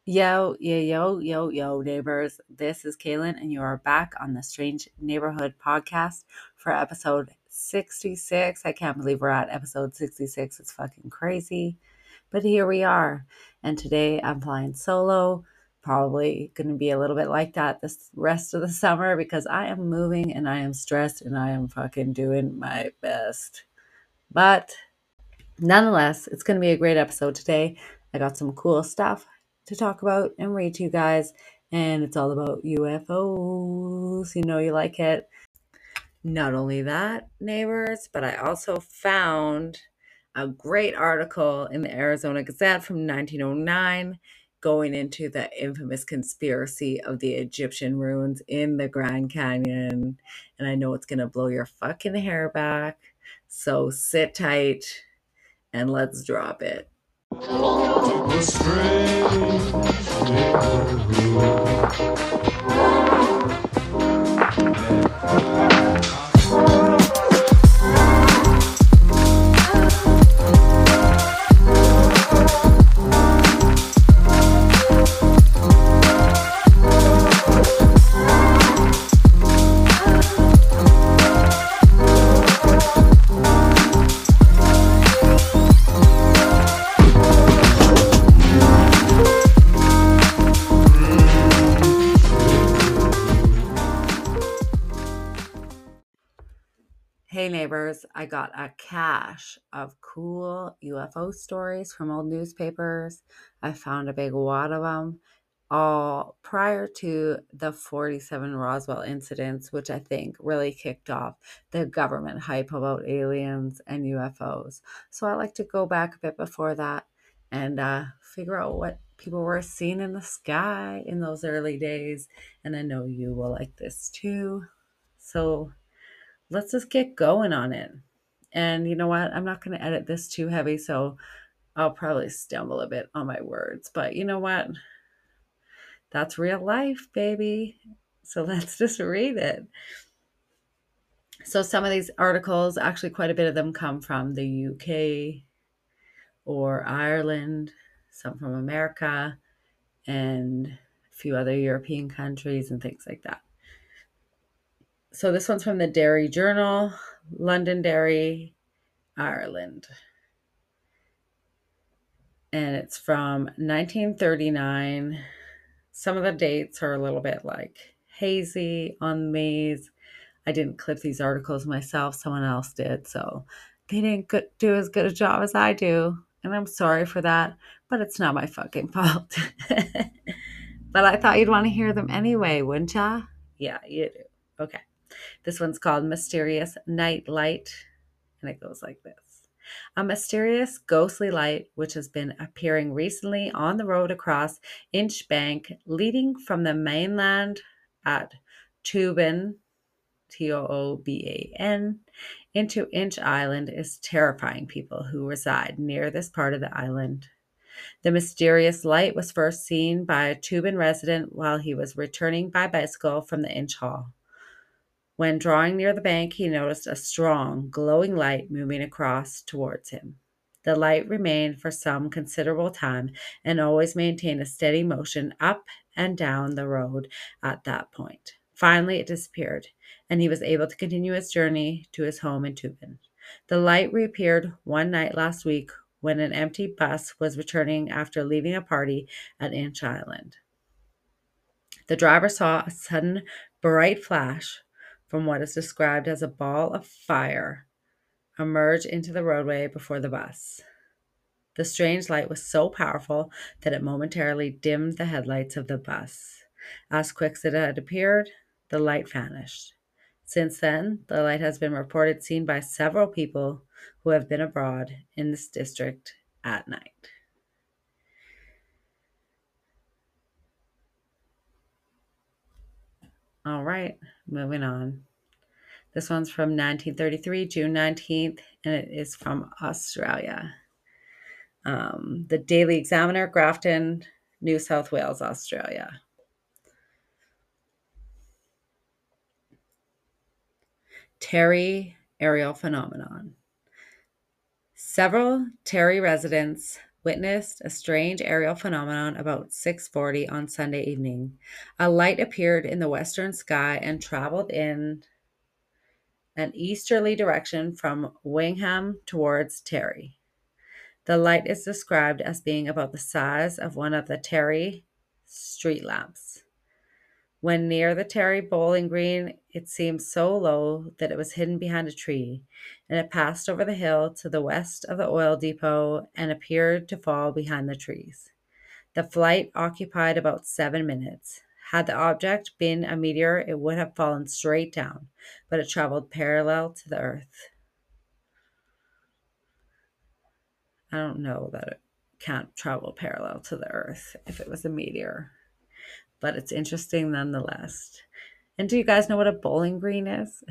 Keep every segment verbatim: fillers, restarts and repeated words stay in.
Yo, yo, yo, yo, yo, neighbors. This is Kaylin, and you are back on the Strange Neighborhood podcast for episode sixty-six. I can't believe we're at episode sixty-six. It's fucking crazy. But here we are. And today I'm flying solo. Probably going to be a little bit like that this rest of the summer because I am moving and I am stressed and I am fucking doing my best. But nonetheless, it's going to be a great episode today. I got some cool stuff to talk about and read to you guys, and it's all about U F Os. You know, you like it. Not only that, neighbors, but I also found a great article in the Arizona Gazette from nineteen oh nine going into the infamous conspiracy of the Egyptian ruins in the Grand Canyon. And I know it's going to blow your fucking hair back. So sit tight and let's drop it. The strange Hey neighbors, I got a cache of cool U F O stories from old newspapers. I found a big wad of them, all prior to the forty-seven Roswell incidents, which I think really kicked off the government hype about aliens and U F Os. So I like to go back a bit before that and uh, figure out what people were seeing in the sky in those early days. And I know you will like this too. So let's just get going on it. And you know what? I'm not going to edit this too heavy, so I'll probably stumble a bit on my words. But you know what? That's real life, baby. So let's just read it. So some of these articles, actually quite a bit of them come from the U K or Ireland, some from America, and a few other European countries and things like that. So this one's from the Derry Journal, Londonderry, Ireland. And it's from nineteen thirty-nine. Some of the dates are a little bit like hazy on these. I didn't clip these articles myself, someone else did, so they didn't do as good a job as I do. And I'm sorry for that, but it's not my fucking fault. But I thought you'd want to hear them anyway, wouldn't ya? Yeah, you do. Okay. This one's called Mysterious Night Light, and it goes like this. A mysterious ghostly light which has been appearing recently on the road across Inchbank leading from the mainland at Tooban, T O O B A N, into Inch Island is terrifying people who reside near this part of the island. The mysterious light was first seen by a Tooban resident while he was returning by bicycle from the Inch Hall. When drawing near the bank, he noticed a strong, glowing light moving across towards him. The light remained for some considerable time and always maintained a steady motion up and down the road at that point. Finally, it disappeared, and he was able to continue his journey to his home in Tubin. The light reappeared one night last week when an empty bus was returning after leaving a party at Inch Island. The driver saw a sudden bright flash from what is described as a ball of fire emerge into the roadway before the bus. The strange light was so powerful that it momentarily dimmed the headlights of the bus. As quick as it had appeared, the light vanished. Since then, the light has been reported seen by several people who have been abroad in this district at night. All right, moving on. This one's from nineteen thirty-three, June nineteenth, and it is from Australia. Um, the Daily Examiner, Grafton, New South Wales, Australia. Terry aerial phenomenon. Several Terry residents witnessed a strange aerial phenomenon about six forty on Sunday evening. A light appeared in the western sky and traveled in an easterly direction from Wingham towards Terry. The light is described as being about the size of one of the Terry street lamps. When near the Terry bowling green, it seemed so low that it was hidden behind a tree, and it passed over the hill to the west of the oil depot and appeared to fall behind the trees. The flight occupied about seven minutes. Had the object been a meteor, it would have fallen straight down, but it traveled parallel to the Earth. I don't know that it can't travel parallel to the Earth if it was a meteor, but it's interesting nonetheless. And do you guys know what a bowling green is?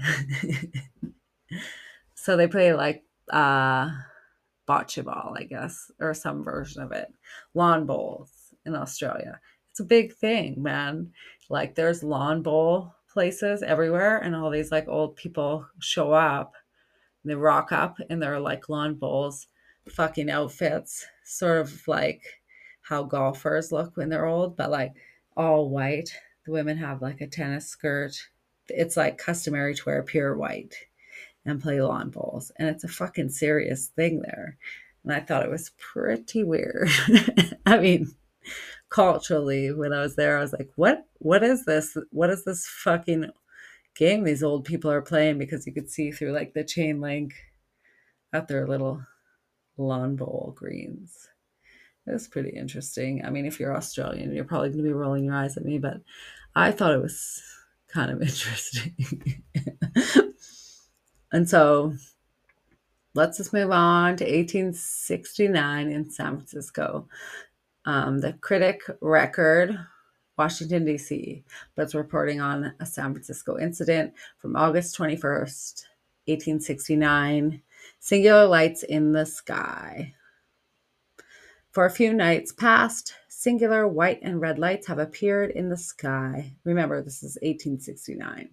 So they play like uh, bocce ball, I guess, or some version of it. Lawn bowls in Australia. It's a big thing, man. Like there's lawn bowl places everywhere, and all these like old people show up. They rock up in their like lawn bowls, fucking outfits, sort of like how golfers look when they're old, but like all white. The women have like a tennis skirt. It's like customary to wear pure white and play lawn bowls. And it's a fucking serious thing there. And I thought it was pretty weird. I mean, culturally, when I was there, I was like, what what is this? What is this fucking game these old people are playing? Because you could see through like the chain link at their little lawn bowl greens. It was pretty interesting. I mean, if you're Australian, you're probably going to be rolling your eyes at me, but I thought it was kind of interesting. And so let's just move on to eighteen sixty-nine in San Francisco. Um, the Critic Record, Washington, D C, but it's reporting on a San Francisco incident from August twenty-first, eighteen sixty-nine. Singular lights in the sky. For a few nights past, singular white and red lights have appeared in the sky. Remember, this is eighteen sixty-nine.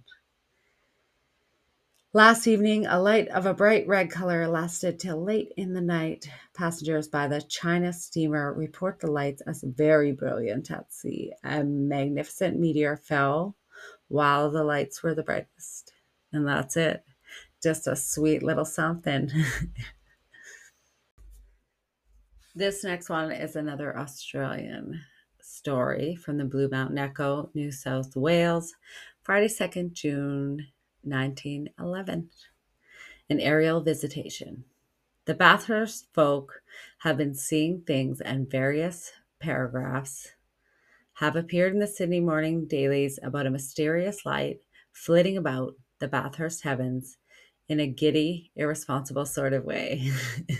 Last evening, a light of a bright red color lasted till late in the night. Passengers by the China steamer report the lights as very brilliant at sea. A magnificent meteor fell while the lights were the brightest. And that's it. Just a sweet little something. This next one is another Australian story from the Blue Mountain Echo, New South Wales, Friday, second June, nineteen eleven. An aerial visitation. The Bathurst folk have been seeing things, and various paragraphs have appeared in the Sydney morning dailies about a mysterious light flitting about the Bathurst heavens in a giddy, irresponsible sort of way.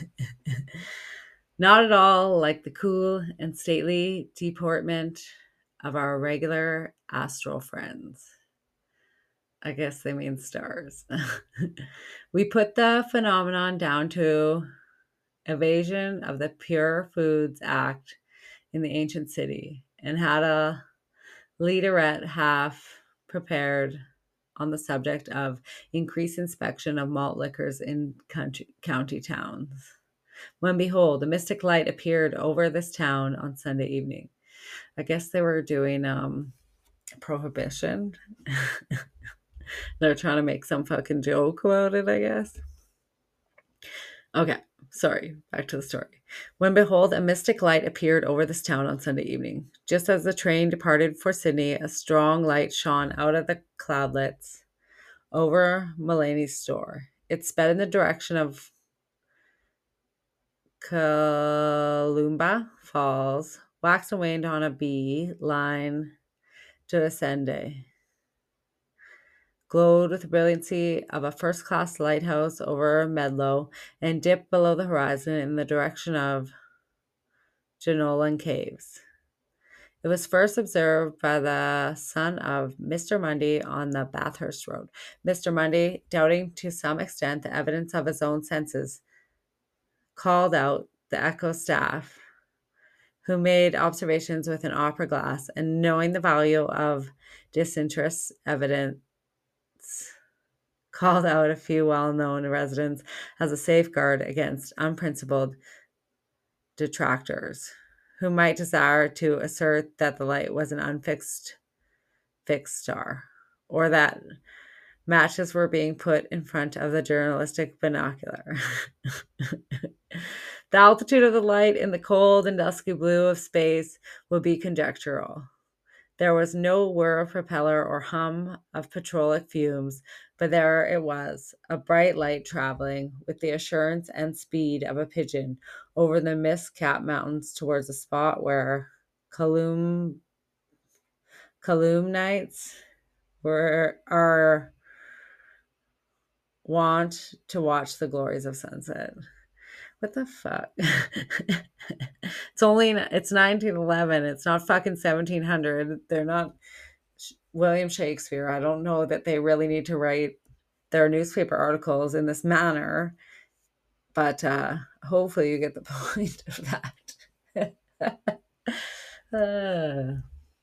Not at all like the cool and stately deportment of our regular astral friends. I guess they mean stars. We put the phenomenon down to evasion of the Pure Foods Act in the ancient city and had a leaderette half prepared on the subject of increased inspection of malt liquors in country, county towns. When behold, a mystic light appeared over this town on Sunday evening. I guess they were doing um, prohibition. They're trying to make some fucking joke about it, I guess. Okay, sorry, back to the story. When behold, a mystic light appeared over this town on Sunday evening. Just as the train departed for Sydney, a strong light shone out of the cloudlets over Mulaney's store. It sped in the direction of Kaloomba Falls, waxed and waned on a bee line to Ascende, glowed with the brilliancy of a first-class lighthouse over Medlow, and dipped below the horizon in the direction of Jenolan Caves. It was first observed by the son of Mister Mundy on the Bathurst Road. Mister Mundy, doubting to some extent the evidence of his own senses, called out the Echo staff, who made observations with an opera glass, and knowing the value of disinterest evidence, called out a few well-known residents as a safeguard against unprincipled detractors who might desire to assert that the light was an unfixed fixed star, or that matches were being put in front of the journalistic binocular. The altitude of the light in the cold and dusky blue of space would be conjectural. There was no whir of propeller or hum of petrolic fumes, but there it was, a bright light traveling with the assurance and speed of a pigeon over the mist-capped mountains towards a spot where calum, calumnites were are wont to watch the glories of sunset. What the fuck? It's only, it's nineteen eleven. It's not fucking seventeen hundred. They're not William Shakespeare. I don't know that they really need to write their newspaper articles in this manner, but uh, hopefully you get the point of that. uh,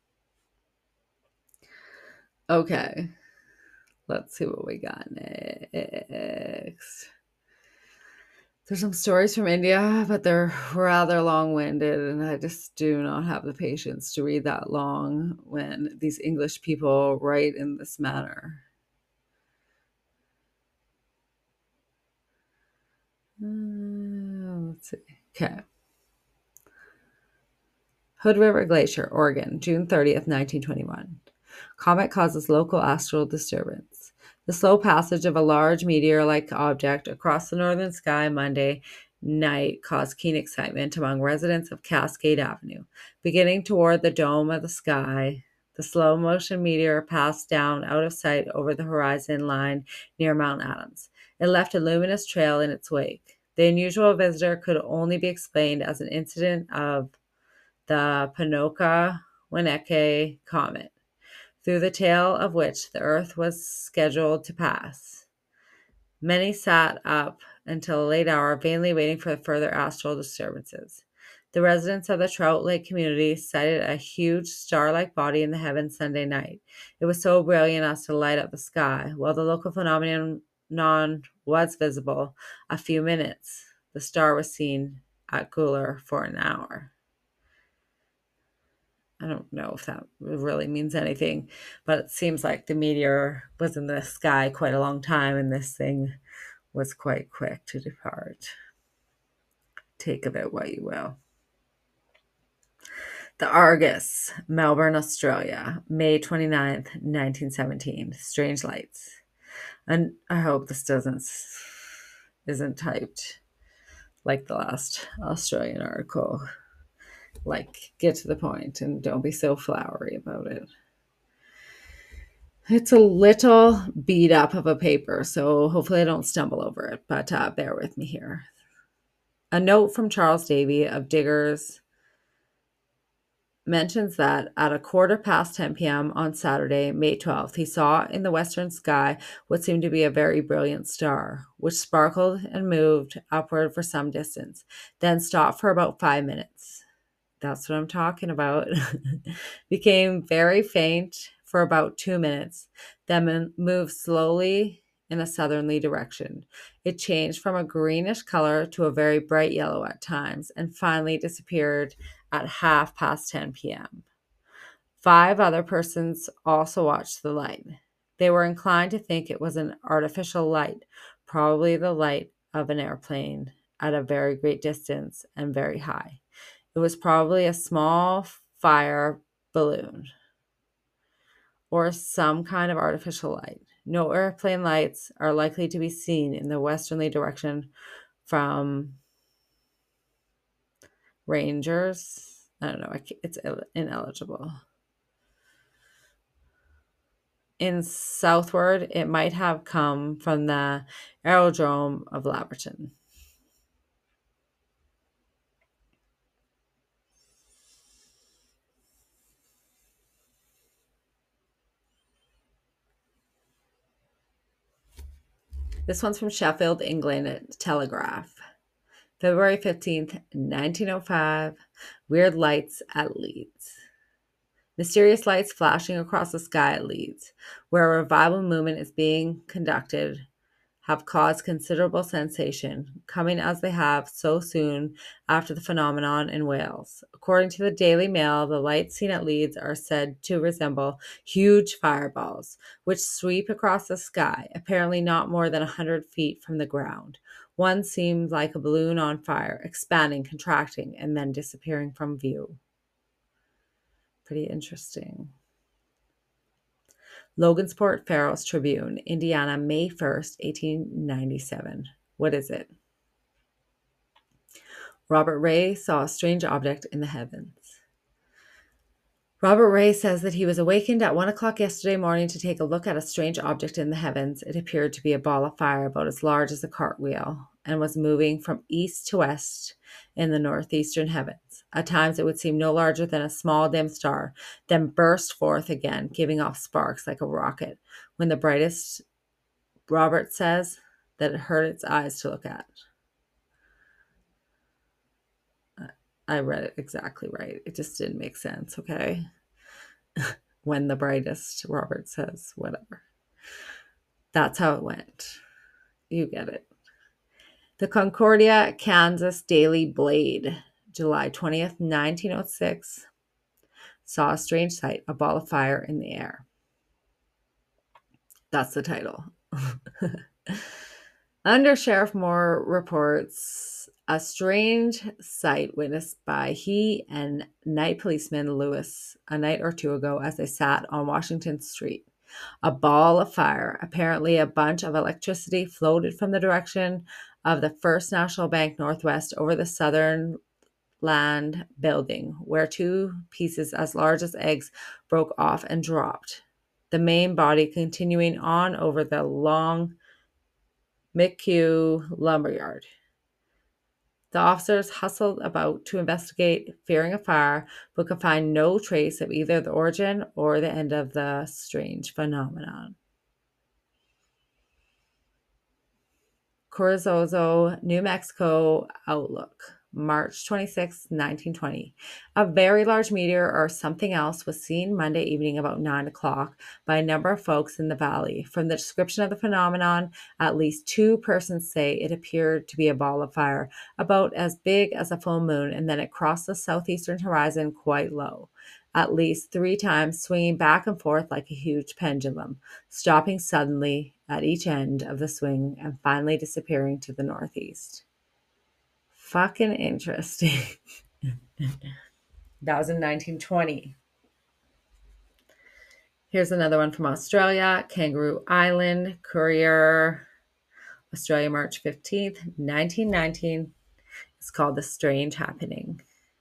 okay. Let's see what we got next. There's some stories from India, but they're rather long-winded, and I just do not have the patience to read that long when these English people write in this manner. Uh, let's see. Okay. Hood River Glacier, Oregon, June thirtieth, nineteen twenty-one. Comet causes local astral disturbance. The slow passage of a large meteor-like object across the northern sky Monday night caused keen excitement among residents of Cascade Avenue. Beginning toward the dome of the sky, the slow-motion meteor passed down out of sight over the horizon line near Mount Adams. It left a luminous trail in its wake. The unusual visitor could only be explained as an incident of the Ponoka-Wineke Comet, through the tail of which the Earth was scheduled to pass. Many sat up until a late hour, vainly waiting for further astral disturbances. The residents of the Trout Lake community sighted a huge star-like body in the heavens Sunday night. It was so brilliant as to light up the sky. While the local phenomenon was visible a few minutes, the star was seen at Gular for an hour. I don't know if that really means anything, but it seems like the meteor was in the sky quite a long time, and this thing was quite quick to depart. Take of it what you will. The Argus, Melbourne, Australia, May twenty-ninth, nineteen seventeen. Strange lights. And I hope this doesn't isn't typed like the last Australian article. Like, get to the point and don't be so flowery about it. It's a little beat up of a paper, so hopefully I don't stumble over it, but uh, bear with me here. A note from Charles Davy of Diggers mentions that at a quarter past ten p.m. on Saturday, May twelfth, he saw in the western sky what seemed to be a very brilliant star, which sparkled and moved upward for some distance, then stopped for about five minutes. That's what I'm talking about. Became very faint for about two minutes, then moved slowly in a southerly direction. It changed from a greenish color to a very bright yellow at times, and finally disappeared at half past ten p.m. Five other persons also watched the light. They were inclined to think it was an artificial light, probably the light of an airplane at a very great distance and very high. It was probably a small fire balloon or some kind of artificial light. No airplane lights are likely to be seen in the westerly direction from Rangers. I don't know. It's ineligible. In southward, it might have come from the aerodrome of Laverton. This one's from Sheffield, England, Telegraph. February fifteenth, nineteen oh five. Weird lights at Leeds. Mysterious lights flashing across the sky at Leeds, where a revival movement is being conducted, have caused considerable sensation, coming as they have so soon after the phenomenon in Wales. According to the Daily Mail, the lights seen at Leeds are said to resemble huge fireballs, which sweep across the sky, apparently not more than a hundred feet from the ground. One seemed like a balloon on fire, expanding, contracting, and then disappearing from view. Pretty interesting. Logansport Pharos Tribune, Indiana, May first, eighteen ninety-seven. What is it? Robert Ray saw a strange object in the heavens. Robert Ray says that he was awakened at one o'clock yesterday morning to take a look at a strange object in the heavens. It appeared to be a ball of fire about as large as a cartwheel and was moving from east to west in the northeastern heavens. At times it would seem no larger than a small dim star, then burst forth again, giving off sparks like a rocket. When the brightest, Robert says that it hurt its eyes to look at. I read it exactly right. It just didn't make sense, okay? When the brightest, Robert says, whatever. That's how it went. You get it. The Concordia, Kansas Daily Blade, July twentieth, nineteen oh six, saw a strange sight, a ball of fire in the air. That's the title. Under Sheriff Moore reports a strange sight witnessed by he and night policeman Lewis a night or two ago as they sat on Washington Street. A ball of fire, apparently a bunch of electricity, floated from the direction of the First National Bank Northwest over the Southern Land building, where two pieces as large as eggs broke off and dropped, the main body continuing on over the long McHugh lumberyard. The officers hustled about to investigate, fearing a fire, but could find no trace of either the origin or the end of the strange phenomenon. Carrizo, New Mexico Outlook, March twenty-sixth, nineteen twenty. A very large meteor or something else was seen Monday evening about nine o'clock by a number of folks in the valley. From the description of the phenomenon, at least two persons say it appeared to be a ball of fire, about as big as a full moon, and then it crossed the southeastern horizon quite low, at least three times, swinging back and forth like a huge pendulum, stopping suddenly at each end of the swing and finally disappearing to the northeast. Fucking interesting. That was in nineteen twenty. Here's another one from Australia. Kangaroo Island, Courier, Australia, March fifteenth, nineteen nineteen. It's called The Strange Happening.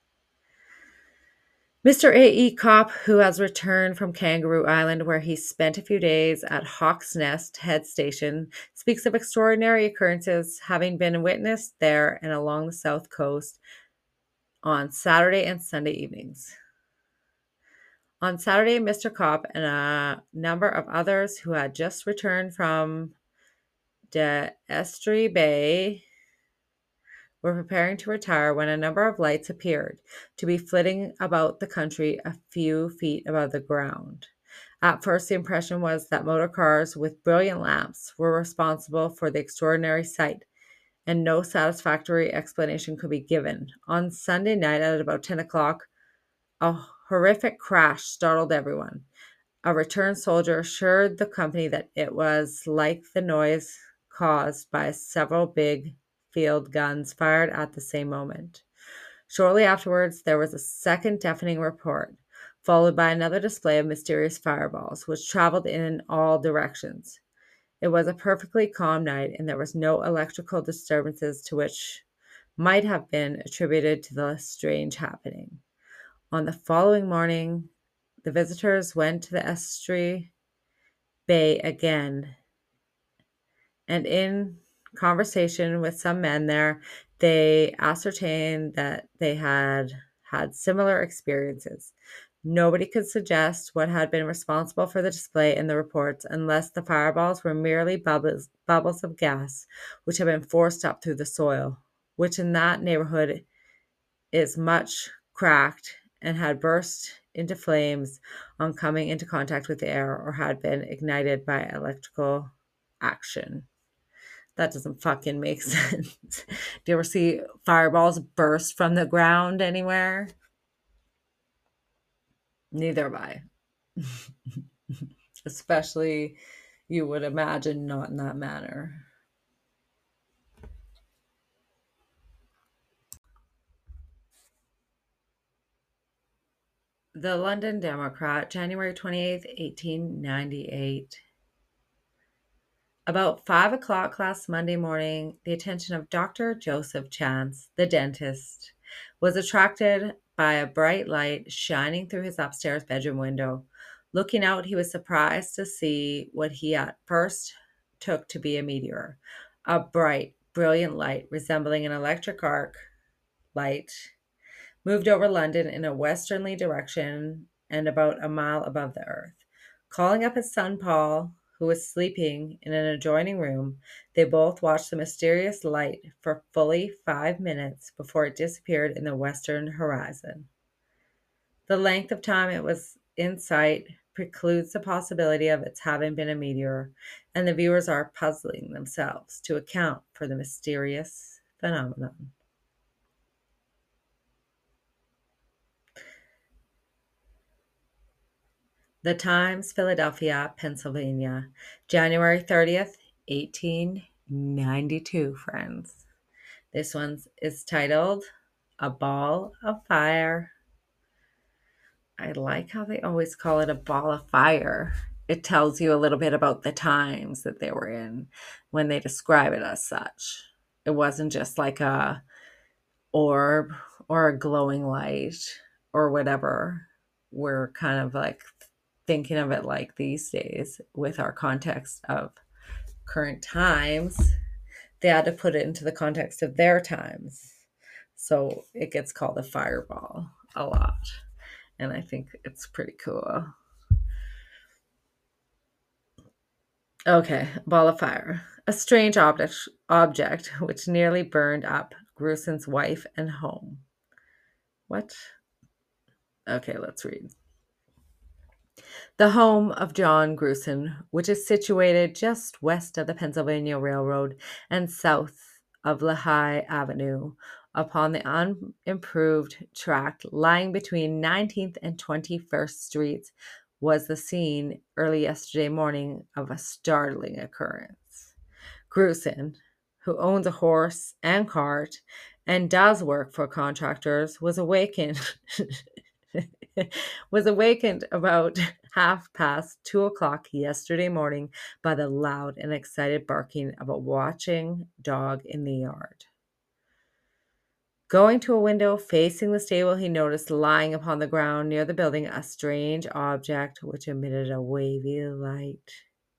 Mister A E Kopp, who has returned from Kangaroo Island, where he spent a few days at Hawk's Nest Head Station, speaks of extraordinary occurrences having been witnessed there and along the south coast on Saturday and Sunday evenings. On Saturday, Mister Kopp and a number of others who had just returned from D'Estuary Bay were preparing to retire when a number of lights appeared to be flitting about the country a few feet above the ground. At first, the impression was that motor cars with brilliant lamps were responsible for the extraordinary sight, and no satisfactory explanation could be given. On Sunday night at about ten o'clock, a horrific crash startled everyone. A returned soldier assured the company that it was like the noise caused by several big field guns fired at the same moment. Shortly afterwards, there was a second deafening report, followed by another display of mysterious fireballs, which traveled in all directions. It was a perfectly calm night, and there was no electrical disturbances to which might have been attributed to the strange happening. On the following morning, the visitors went to the Estuary Bay again, and in conversation with some men there, they ascertained that they had had similar experiences. Nobody could suggest what had been responsible for the display in the reports unless the fireballs were merely bubbles, bubbles of gas which had been forced up through the soil, which in that neighborhood is much cracked and had burst into flames on coming into contact with the air or had been ignited by electrical action. That doesn't fucking make sense. Do you ever see fireballs burst from the ground anywhere? Neither have I. Especially, you would imagine, not in that manner. The London Democrat, January twenty-eighth, eighteen ninety-eight. About five o'clock last Monday morning, the attention of Doctor Joseph Chance, the dentist, was attracted by a bright light shining through his upstairs bedroom window. Looking out, he was surprised to see what he at first took to be a meteor, a bright, brilliant light resembling an electric arc light moved over London in a westerly direction and about a mile above the earth. Calling up his son Paul, who was sleeping in an adjoining room, they both watched the mysterious light for fully five minutes before it disappeared in the western horizon. The length of time it was in sight precludes the possibility of its having been a meteor, and the viewers are puzzling themselves to account for the mysterious phenomenon. The Times, Philadelphia, Pennsylvania, January thirtieth, eighteen ninety-two, friends. This one is titled A Ball of Fire. I like how they always call it a ball of fire. It tells you a little bit about the times that they were in when they describe it as such. It wasn't just like a orb or a glowing light or whatever. We're kind of like thinking of it like these days with our context of current times. They had to put it into the context of their times. So it gets called a fireball a lot. And I think it's pretty cool. Okay, ball of fire. A strange object, object which nearly burned up Grusin's wife and home. What? Okay, let's read. The home of John Grusin, which is situated just west of the Pennsylvania Railroad and south of Lehigh Avenue, upon the unimproved tract lying between nineteenth and twenty-first Streets, was the scene early yesterday morning of a startling occurrence. Grusin, who owns a horse and cart and does work for contractors, was awakened was awakened about half past two o'clock yesterday morning by the loud and excited barking of a watching dog in the yard. Going to a window facing the stable, he noticed lying upon the ground near the building a strange object which emitted a wavy light.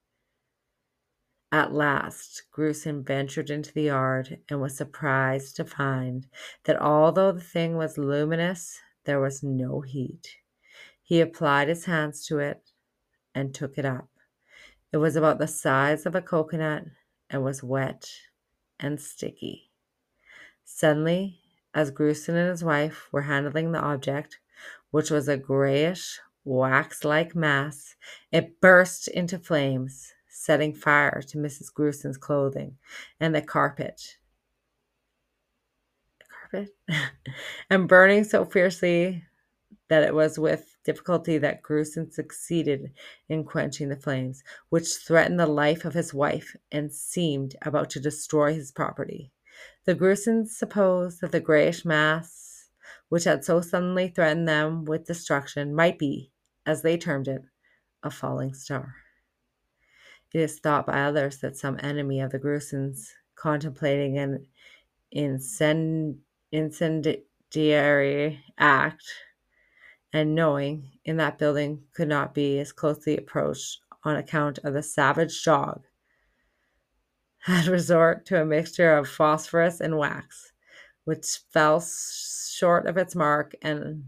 At last, Grusin ventured into the yard and was surprised to find that although the thing was luminous, there was no heat. He applied his hands to it and took it up. It was about the size of a coconut and was wet and sticky. Suddenly, as Grusin and his wife were handling the object, which was a grayish, wax-like mass, it burst into flames, setting fire to Missus Grusin's clothing and the carpet. The carpet? and burning so fiercely that it was with difficulty that Grusin succeeded in quenching the flames, which threatened the life of his wife and seemed about to destroy his property. The Grusins supposed that the grayish mass, which had so suddenly threatened them with destruction, might be, as they termed it, a falling star. It is thought by others that some enemy of the Grusins, contemplating an incend- incendiary act, and knowing in that building could not be as closely approached on account of the savage dog, had resort to a mixture of phosphorus and wax, which fell short of its mark and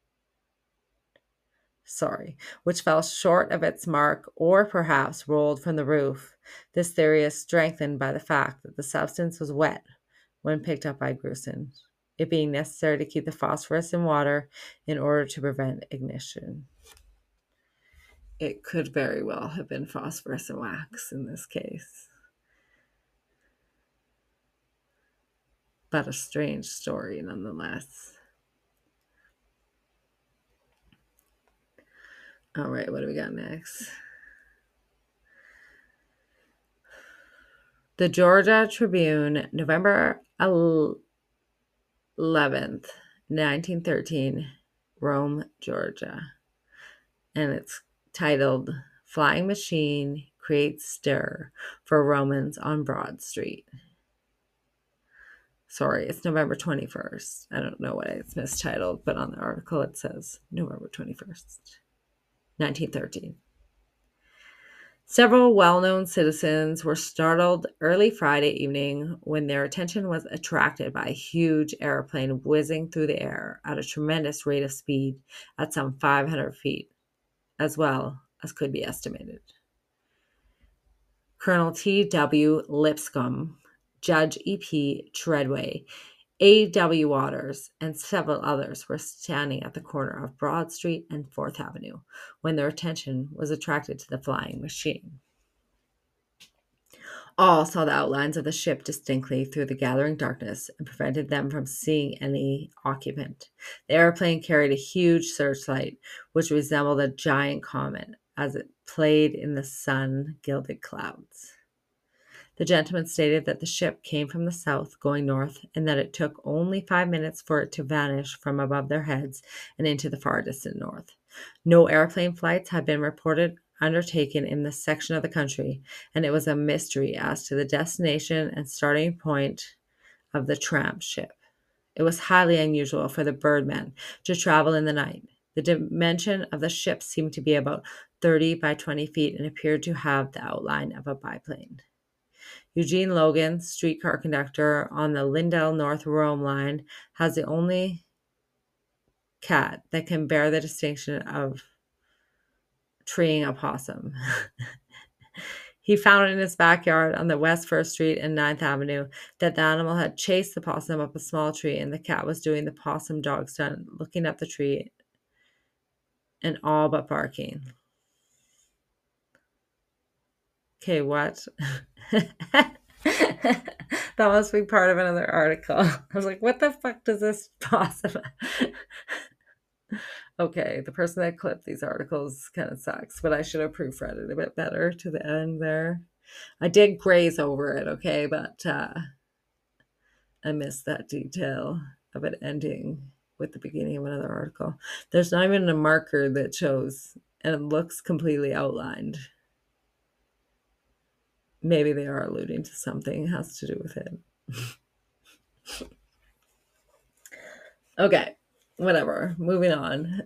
sorry, which fell short of its mark or perhaps rolled from the roof. This theory is strengthened by the fact that the substance was wet when picked up by Grusin, it being necessary to keep the phosphorus in water in order to prevent ignition. It could very well have been phosphorus and wax in this case. but a strange story nonetheless. All right, what do we got next? The Georgia Tribune, November eleventh, nineteen thirteen, Rome, Georgia. And it's titled, Flying Machine Creates Stir for Romans on Broad Street. Sorry, it's November twenty-first. I don't know why it's mistitled, but on the article it says November twenty-first, nineteen thirteen. Several well-known citizens were startled early Friday evening when their attention was attracted by a huge airplane whizzing through the air at a tremendous rate of speed at some five hundred feet, as well as could be estimated. Colonel T W Lipscomb, Judge E P Treadway, A W Waters, and several others were standing at the corner of Broad Street and fourth Avenue when their attention was attracted to the flying machine. All saw the outlines of the ship distinctly through the gathering darkness and prevented them from seeing any occupant. The airplane carried a huge searchlight, which resembled a giant comet as it played in the sun-gilded clouds. The gentleman stated that the ship came from the south going north and that it took only five minutes for it to vanish from above their heads and into the far distant north. No airplane flights had been reported undertaken in this section of the country, and it was a mystery as to the destination and starting point of the tramp ship. It was highly unusual for the Birdman to travel in the night. The dimension of the ship seemed to be about thirty by twenty feet and appeared to have the outline of a biplane. Eugene Logan, streetcar conductor on the Lindell North Rome line, has the only cat that can bear the distinction of treeing a possum. He found in his backyard on the West First Street and ninth Avenue that the animal had chased the possum up a small tree, and the cat was doing the possum dog stunt, looking up the tree and all but barking. Okay, what? That must be part of another article. I was like, what the fuck does this possum? Okay, the person that clipped these articles kind of sucks, but I should have proofread it a bit better to the end there. I did graze over it, okay, but uh, I missed that detail of it ending with the beginning of another article. There's not even a marker that shows, and it looks completely outlined. Maybe they are alluding to something that has to do with it. Okay, whatever. Moving on.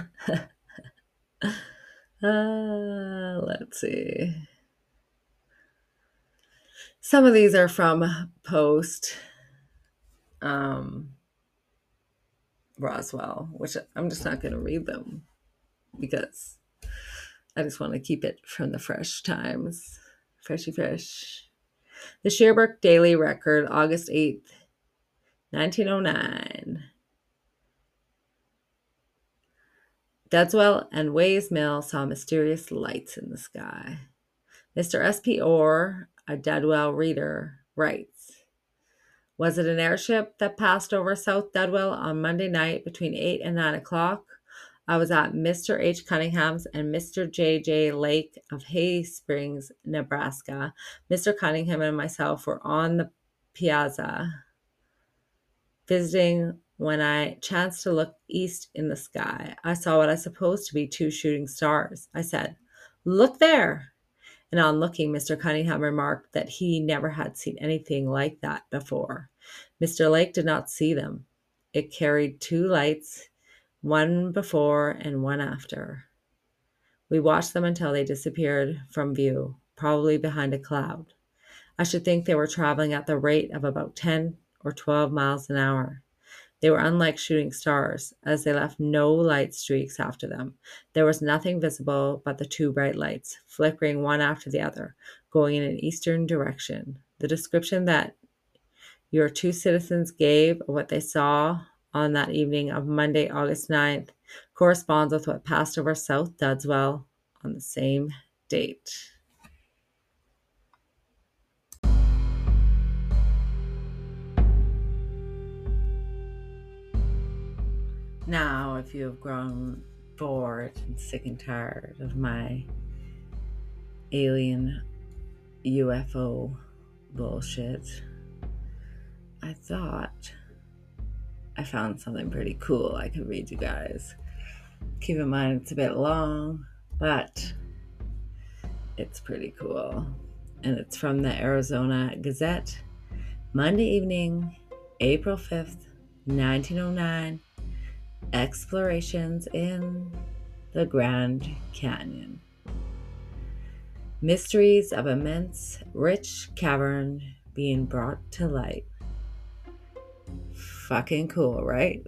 uh, let's see. Some of these are from Post um, Roswell, which I'm just not going to read them because I just want to keep it from the fresh times. Freshy fresh. The Sherbrooke Daily Record, August eighth, nineteen oh nine. Dedswell and Ways Mill saw mysterious lights in the sky. Mister S P Orr, a Deadwell reader, writes, was it an airship that passed over South Deadwell on Monday night between eight and nine o'clock? I was at Mister H. Cunningham's and Mister J J Lake of Hay Springs, Nebraska. Mister Cunningham and myself were on the piazza visiting when I chanced to look east in the sky. I saw what I supposed to be two shooting stars. I said, look there. And on looking, Mister Cunningham remarked that he never had seen anything like that before. Mister Lake did not see them. It carried two lights, one before and one after. We watched them until they disappeared from view, probably behind a cloud. I should think they were traveling at the rate of about ten or twelve miles an hour. They were unlike shooting stars, as they left no light streaks after them. There was nothing visible but the two bright lights, flickering one after the other, going in an eastern direction. The description that your two citizens gave of what they saw on that evening of Monday, August ninth, corresponds with what passed over South Dedswell on the same date. Now, if you have grown bored and sick and tired of my alien U F O bullshit, I thought I found something pretty cool I could read you guys. Keep in mind it's a bit long, but it's pretty cool. And it's from the Arizona Gazette, Monday evening, April fifth, nineteen oh nine. Explorations in the Grand Canyon. Mysteries of immense, rich cavern being brought to light. Fucking cool, right?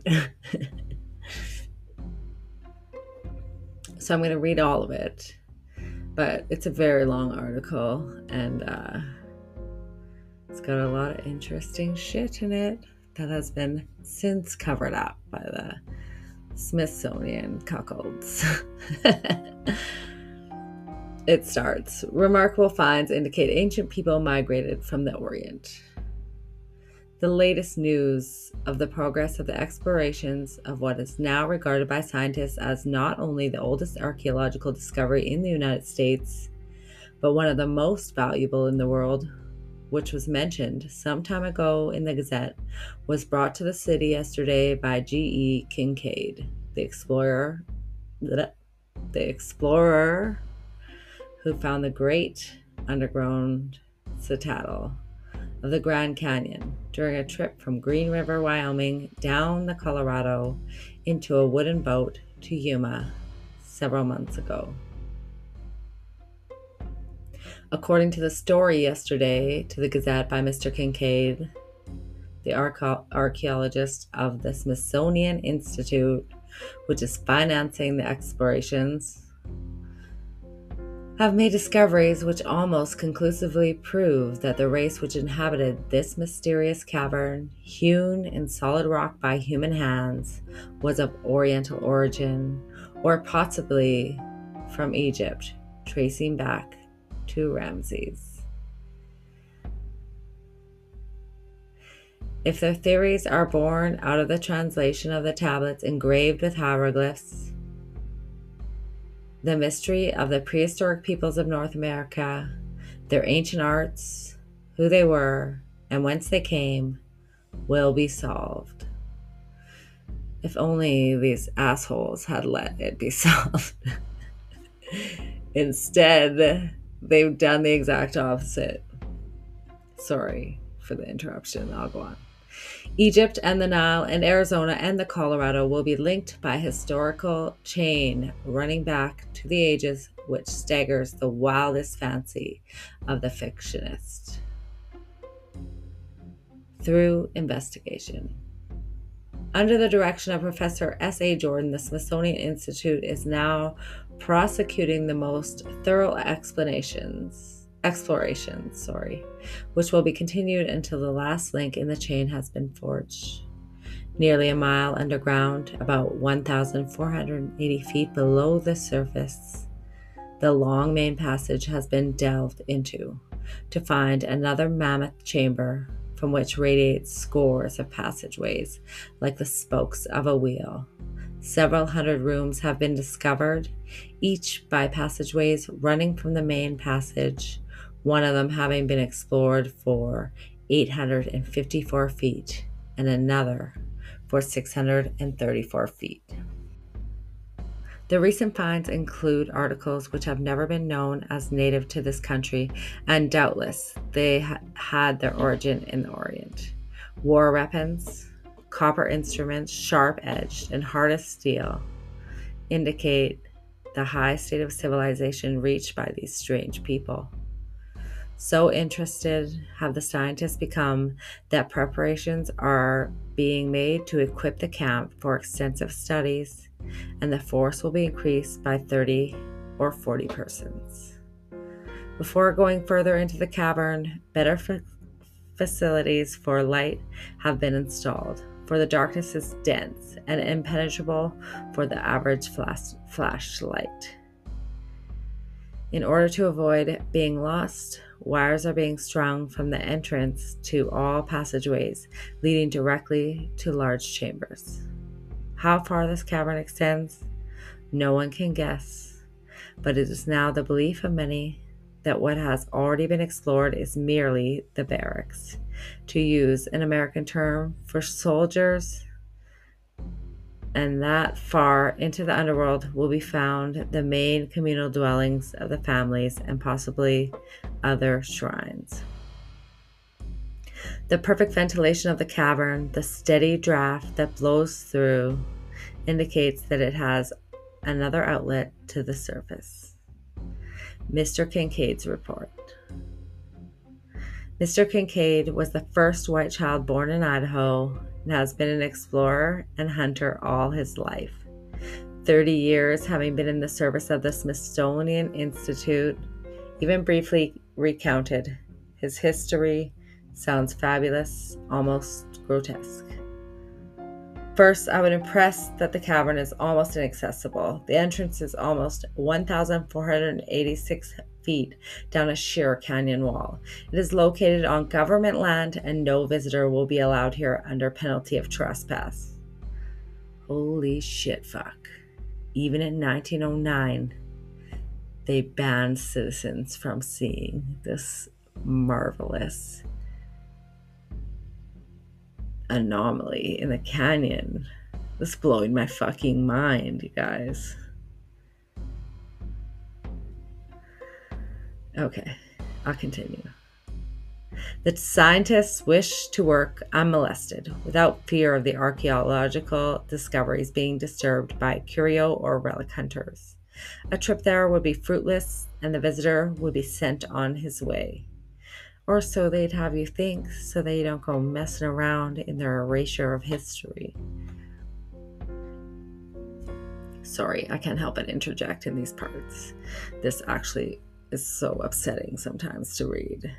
So I'm going to read all of it, but it's a very long article, and uh, it's got a lot of interesting shit in it that has been since covered up by the Smithsonian cuckolds. It starts. Remarkable finds indicate ancient people migrated from the Orient. The latest news of the progress of the explorations of what is now regarded by scientists as not only the oldest archaeological discovery in the United States, but one of the most valuable in the world, which was mentioned some time ago in the Gazette, was brought to the city yesterday by G E Kincaid, the explorer, the explorer who found the great underground citadel of the Grand Canyon during a trip from Green River, Wyoming, down the Colorado into a wooden boat to Yuma several months ago. According to the story yesterday to the Gazette by Mister Kincaid, the arche- archaeologist of the Smithsonian Institute, which is financing the explorations, have made discoveries which almost conclusively prove that the race which inhabited this mysterious cavern, hewn in solid rock by human hands, was of Oriental origin, or possibly from Egypt, tracing back to Ramses. If their theories are born out of the translation of the tablets engraved with hieroglyphs, the mystery of the prehistoric peoples of North America, their ancient arts, who they were, and whence they came, will be solved. If only these assholes had let it be solved. Instead, they've done the exact opposite. Sorry for the interruption. I'll go on. Egypt and the Nile and Arizona and the Colorado will be linked by a historical chain running back to the ages, which staggers the wildest fancy of the fictionist. Through investigation. Under the direction of Professor S A Jordan, the Smithsonian Institute is now prosecuting the most thorough explanations explorations, sorry, which will be continued until the last link in the chain has been forged. Nearly a mile underground, about one thousand four hundred eighty feet below the surface, the long main passage has been delved into to find another mammoth chamber from which radiate scores of passageways like the spokes of a wheel. Several hundred rooms have been discovered, each by passageways running from the main passage, one of them having been explored for eight hundred fifty-four feet and another for six hundred thirty-four feet. The recent finds include articles which have never been known as native to this country, and doubtless they ha- had their origin in the Orient. War weapons, copper instruments, sharp-edged and hard as steel, indicate the high state of civilization reached by these strange people. So interested have the scientists become that preparations are being made to equip the camp for extensive studies, and the force will be increased by thirty or forty persons. Before going further into the cavern, better f- facilities for light have been installed, for the darkness is dense and impenetrable for the average flash- flashlight. In order to avoid being lost, wires are being strung from the entrance to all passageways, leading directly to large chambers. How far this cavern extends, no one can guess, but it is now the belief of many that what has already been explored is merely the barracks, to use an American term for soldiers, and that far into the underworld will be found the main communal dwellings of the families and possibly other shrines. The perfect ventilation of the cavern, the steady draft that blows through, indicates that it has another outlet to the surface. Mister Kincaid's report. Mister Kincaid was the first white child born in Idaho and has been an explorer and hunter all his life. thirty years having been in the service of the Smithsonian Institute, even briefly recounted, his history sounds fabulous, almost grotesque. First, I would impress that the cavern is almost inaccessible. The entrance is almost one thousand four hundred eighty-six feet down a sheer canyon wall. It is located on government land and no visitor will be allowed here under penalty of trespass. Holy shit fuck. Even in nineteen oh nine, they banned citizens from seeing this marvelous anomaly in the canyon. This is blowing my fucking mind, you guys. Okay, I'll continue. The scientists wish to work unmolested, without fear of the archaeological discoveries being disturbed by curio or relic hunters. A trip there would be fruitless, and the visitor would be sent on his way. Or so they'd have you think, so that you don't go messing around in their erasure of history. Sorry, I can't help but interject in these parts. This actually is so upsetting sometimes to read.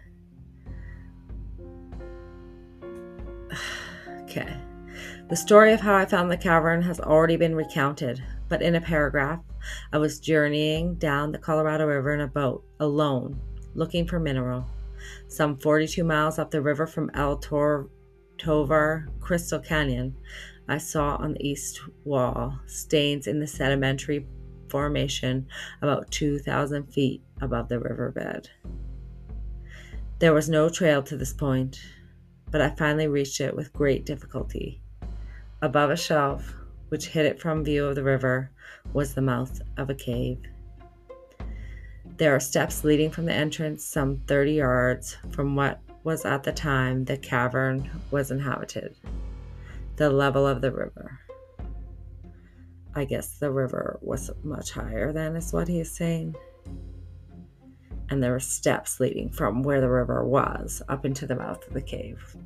Okay. The story of how I found the cavern has already been recounted, but in a paragraph, I was journeying down the Colorado River in a boat, alone, looking for mineral. Some forty-two miles up the river from El Tor- Tovar Crystal Canyon, I saw on the east wall stains in the sedimentary formation about two thousand feet above the riverbed. There was no trail to this point, but I finally reached it with great difficulty. Above a shelf, which hid it from view of the river, was the mouth of a cave. There are steps leading from the entrance some thirty yards from what was at the time the cavern was inhabited. The level of the river. I guess the river was much higher than is what he is saying. And there were steps leading from where the river was up into the mouth of the cave.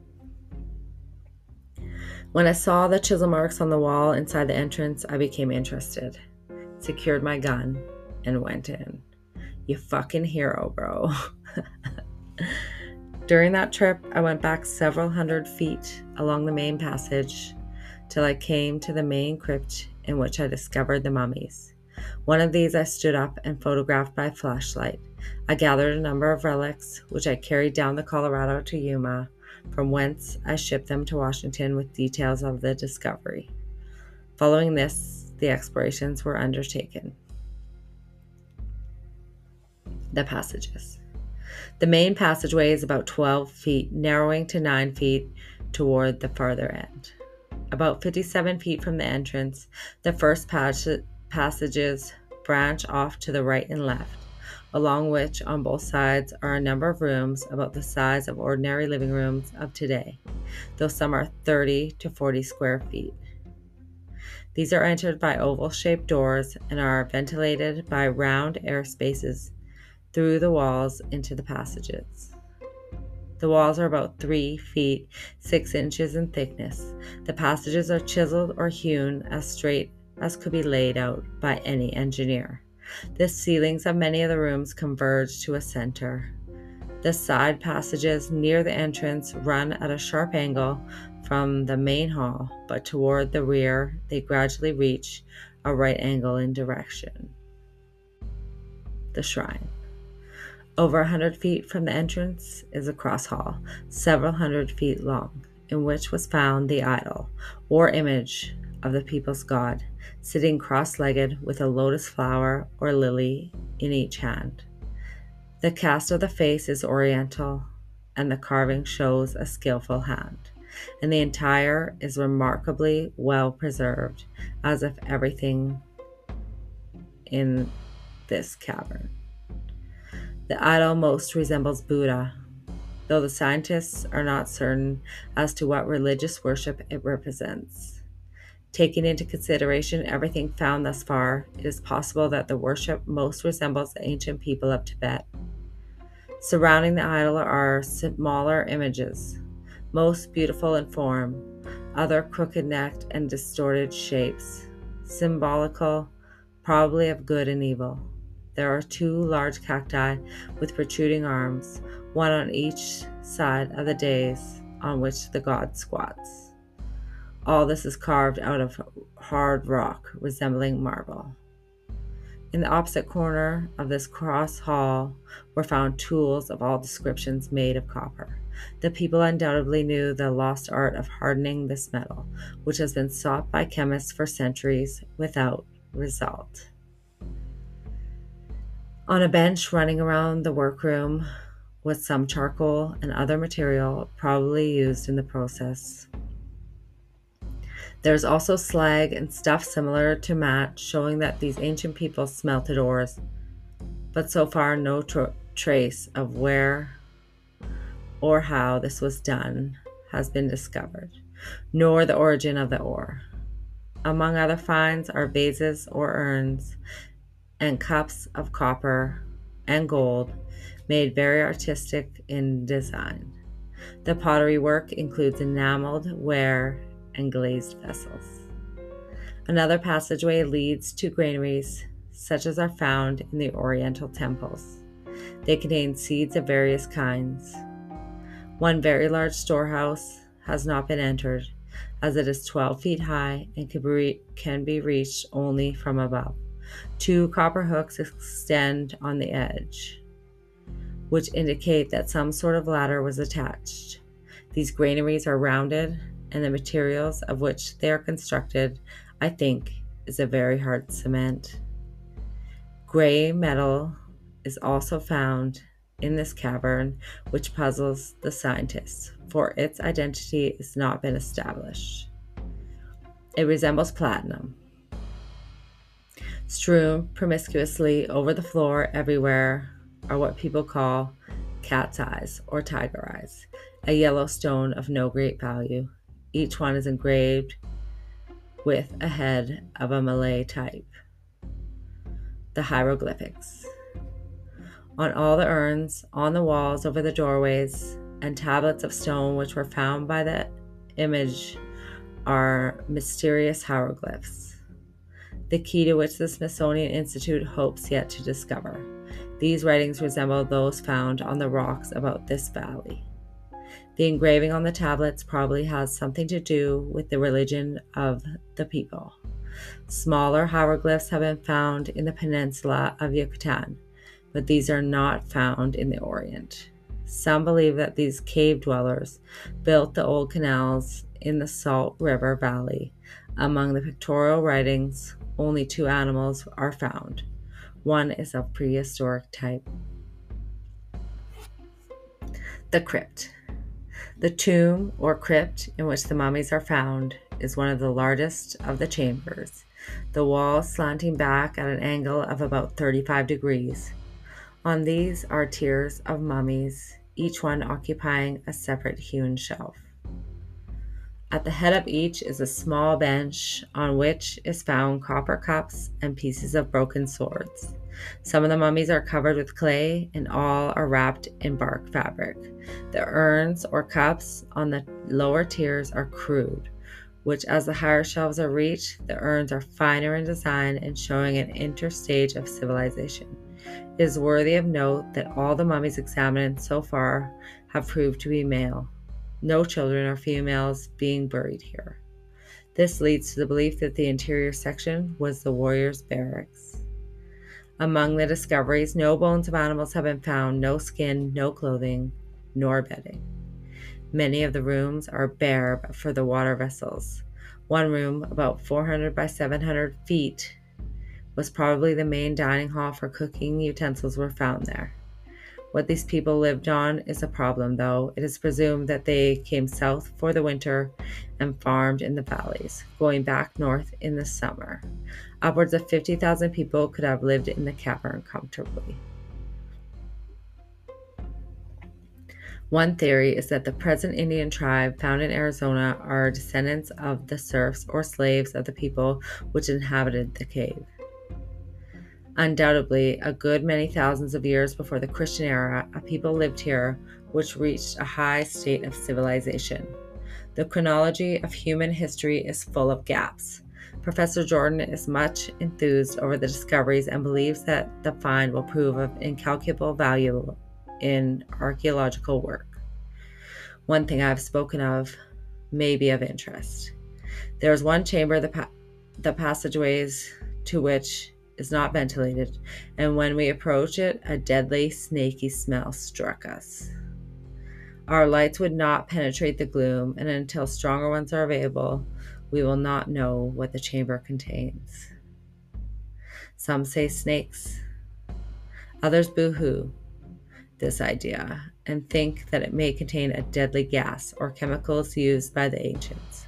When I saw the chisel marks on the wall inside the entrance, I became interested, secured my gun, and went in. You fucking hero, bro. During that trip, I went back several hundred feet along the main passage till I came to the main crypt in which I discovered the mummies. One of these I stood up and photographed by flashlight. I gathered a number of relics, which I carried down the Colorado to Yuma, from whence I shipped them to Washington with details of the discovery. Following this, the explorations were undertaken. The passages. The main passageway is about twelve feet, narrowing to nine feet toward the farther end. About fifty-seven feet from the entrance, the first pas- passages branch off to the right and left, along which on both sides are a number of rooms about the size of ordinary living rooms of today, though some are thirty to forty square feet. These are entered by oval-shaped doors and are ventilated by round air spaces through the walls into the passages. The walls are about three feet, six inches in thickness. The passages are chiseled or hewn as straight as could be laid out by any engineer. The ceilings of many of the rooms converge to a center. The side passages near the entrance run at a sharp angle from the main hall, but toward the rear they gradually reach a right angle in direction. The shrine. Over a hundred feet from the entrance is a cross hall, several hundred feet long, in which was found the idol, or image, of the people's god, sitting cross-legged with a lotus flower or lily in each hand. The cast of the face is oriental, and the carving shows a skillful hand, and the entire is remarkably well preserved, as if everything in this cavern. The idol most resembles Buddha, though the scientists are not certain as to what religious worship it represents. Taking into consideration everything found thus far, it is possible that the worship most resembles the ancient people of Tibet. Surrounding the idol are smaller images, most beautiful in form, other crooked-necked and distorted shapes, symbolical probably of good and evil. There are two large cacti with protruding arms, one on each side of the dais on which the god squats. All this is carved out of hard rock, resembling marble. In the opposite corner of this cross hall were found tools of all descriptions made of copper. The people undoubtedly knew the lost art of hardening this metal, which has been sought by chemists for centuries without result. On a bench running around the workroom was some charcoal and other material probably used in the process. There is also slag and stuff similar to match, showing that these ancient people smelted ores, but so far no tr- trace of where or how this was done has been discovered, nor the origin of the ore. Among other finds are vases or urns and cups of copper and gold, made very artistic in design. The pottery work includes enameled ware and glazed vessels. Another passageway leads to granaries, such as are found in the Oriental temples. They contain seeds of various kinds. One very large storehouse has not been entered, as it is twelve feet high and can be reached only from above. Two copper hooks extend on the edge, which indicate that some sort of ladder was attached. These granaries are rounded, and the materials of which they are constructed, I think, is a very hard cement. Gray metal is also found in this cavern, which puzzles the scientists, for its identity has not been established. It resembles platinum. Strewn promiscuously over the floor everywhere are what people call cat's eyes or tiger eyes, a yellow stone of no great value. Each one is engraved with a head of a Malay type. The hieroglyphics. On all the urns, on the walls, over the doorways, and tablets of stone which were found by the image are mysterious hieroglyphs, the key to which the Smithsonian Institute hopes yet to discover. These writings resemble those found on the rocks about this valley. The engraving on the tablets probably has something to do with the religion of the people. Smaller hieroglyphs have been found in the peninsula of Yucatan, but these are not found in the Orient. Some believe that these cave dwellers built the old canals in the Salt River Valley. Among the pictorial writings, only two animals are found. One is of prehistoric type. The crypt. The tomb or crypt in which the mummies are found is one of the largest of the chambers, the wall slanting back at an angle of about thirty-five degrees. On these are tiers of mummies, each one occupying a separate hewn shelf. At the head of each is a small bench on which is found copper cups and pieces of broken swords. Some of the mummies are covered with clay and all are wrapped in bark fabric. The urns or cups on the lower tiers are crude, which as the higher shelves are reached, the urns are finer in design and showing an interstage of civilization. It is worthy of note that all the mummies examined so far have proved to be male, no children or females being buried here. This leads to the belief that the interior section was the warriors' barracks. Among the discoveries, no bones of animals have been found, no skin, no clothing, nor bedding. Many of the rooms are bare but for the water vessels. One room, about four hundred by seven hundred feet, was probably the main dining hall for cooking utensils were found there. What these people lived on is a problem, though. It is presumed that they came south for the winter and farmed in the valleys, going back north in the summer. Upwards of fifty thousand people could have lived in the cavern comfortably. One theory is that the present Indian tribe found in Arizona are descendants of the serfs or slaves of the people which inhabited the cave. Undoubtedly, a good many thousands of years before the Christian era, a people lived here which reached a high state of civilization. The chronology of human history is full of gaps. Professor Jordan is much enthused over the discoveries and believes that the find will prove of incalculable value in archaeological work. One thing I have spoken of may be of interest. There is one chamber, the, pa- the passageways to which is not ventilated, and when we approach it, a deadly, snaky smell struck us. Our lights would not penetrate the gloom, and until stronger ones are available, we will not know what the chamber contains. Some say snakes. Others boo-hoo this idea and think that it may contain a deadly gas or chemicals used by the ancients.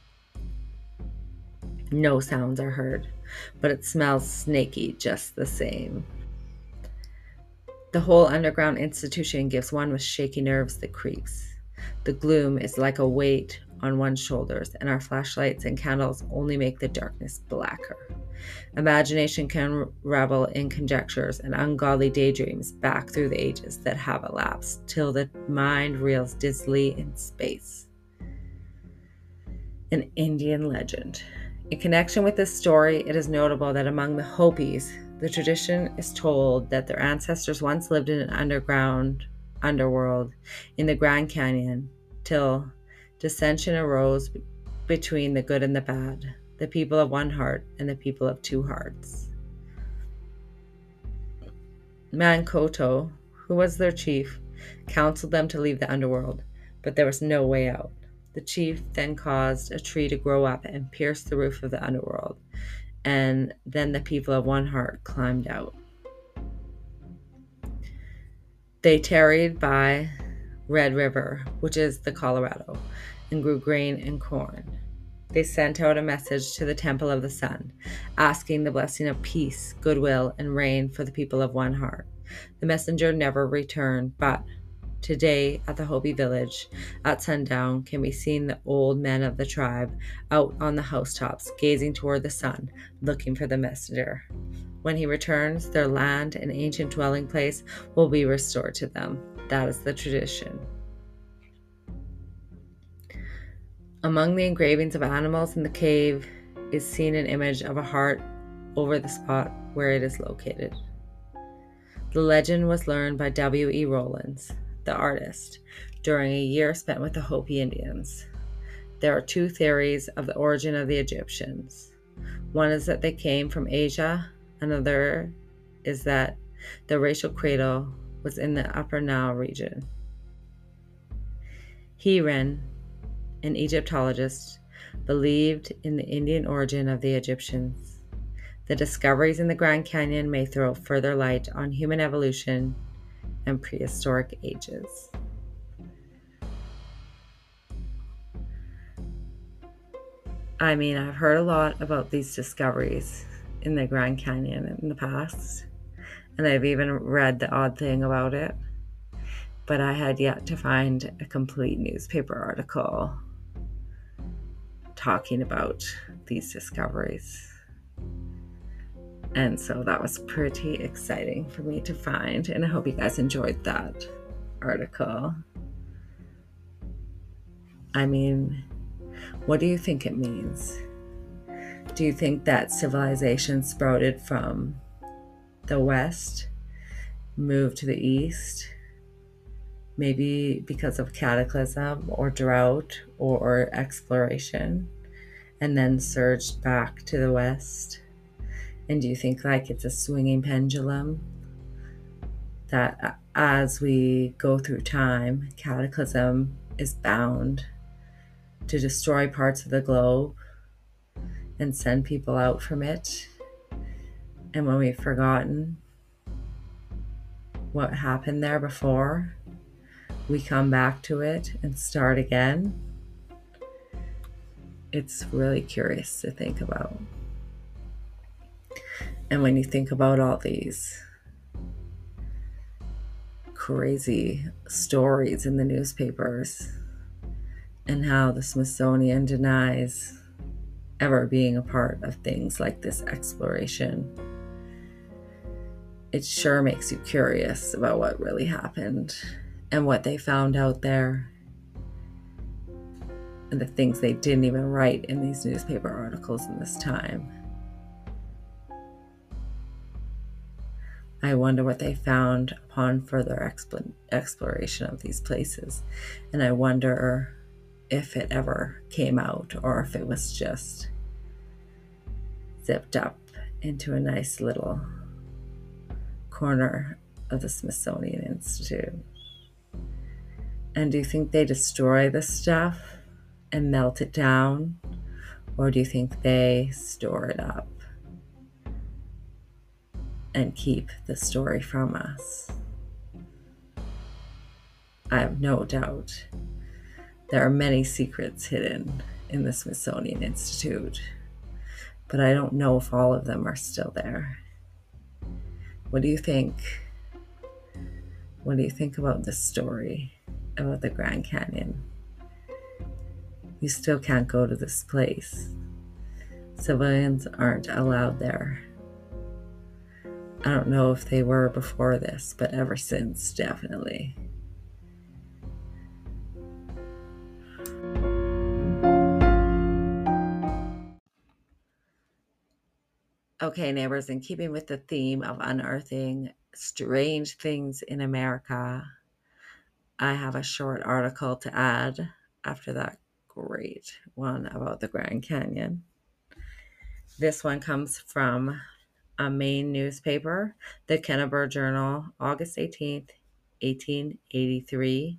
No sounds are heard, but it smells snaky just the same. The whole underground institution gives one with shaky nerves the creeps. The gloom is like a weight on one's shoulders, and our flashlights and candles only make the darkness blacker. Imagination can revel in conjectures and ungodly daydreams back through the ages that have elapsed, till the mind reels dizzily in space. An Indian legend. In connection with this story, it is notable that among the Hopis, the tradition is told that their ancestors once lived in an underground underworld in the Grand Canyon till dissension arose between the good and the bad, the people of one heart and the people of two hearts. Mankoto, who was their chief, counseled them to leave the underworld, but there was no way out. The chief then caused a tree to grow up and pierce the roof of the underworld, and then the people of one heart climbed out. They tarried by Red River, which is the Colorado, and grew grain and corn. They sent out a message to the Temple of the Sun, asking the blessing of peace, goodwill, and rain for the people of one heart. The messenger never returned, but today at the Hopi village, at sundown, can be seen the old men of the tribe out on the housetops, gazing toward the sun, looking for the messenger. When he returns, their land and ancient dwelling place will be restored to them. That is the tradition. Among the engravings of animals in the cave is seen an image of a heart over the spot where it is located. The legend was learned by W E Rollins, the artist, during a year spent with the Hopi Indians. There are two theories of the origin of the Egyptians. One is that they came from Asia. Another is that the racial cradle was in the Upper Nile region. Heeren, an Egyptologist, believed in the Indian origin of the Egyptians. The discoveries in the Grand Canyon may throw further light on human evolution and prehistoric ages. I mean, I've heard a lot about these discoveries in the Grand Canyon in the past, and I've even read the odd thing about it, but I had yet to find a complete newspaper article talking about these discoveries. And so that was pretty exciting for me to find, and I hope you guys enjoyed that article. I mean, what do you think it means? Do you think that civilization sprouted from the west, moved to the east, maybe because of cataclysm or drought or exploration, and then surged back to the west? And do you think like it's a swinging pendulum that as we go through time, cataclysm is bound to destroy parts of the globe and send people out from it. And when we've forgotten what happened there before, we come back to it and start again. It's really curious to think about. And when you think about all these crazy stories in the newspapers and how the Smithsonian denies ever being a part of things like this exploration, it sure makes you curious about what really happened and what they found out there and the things they didn't even write in these newspaper articles in this time. I wonder what they found upon further expl- exploration of these places, and I wonder if it ever came out or if it was just zipped up into a nice little corner of the Smithsonian Institute. And do you think they destroy this stuff and melt it down, or do you think they store it up and keep the story from us? I have no doubt there are many secrets hidden in the Smithsonian Institute, but I don't know if all of them are still there. What do you think? What do you think about this story about the Grand Canyon? You still can't go to this place. Civilians aren't allowed there. I don't know if they were before this, but ever since, definitely. Okay, neighbors, in keeping with the theme of unearthing strange things in America, I have a short article to add after that great one about the Grand Canyon. This one comes from a Maine newspaper, the Kennebec Journal, August eighteenth, eighteen eighty-three.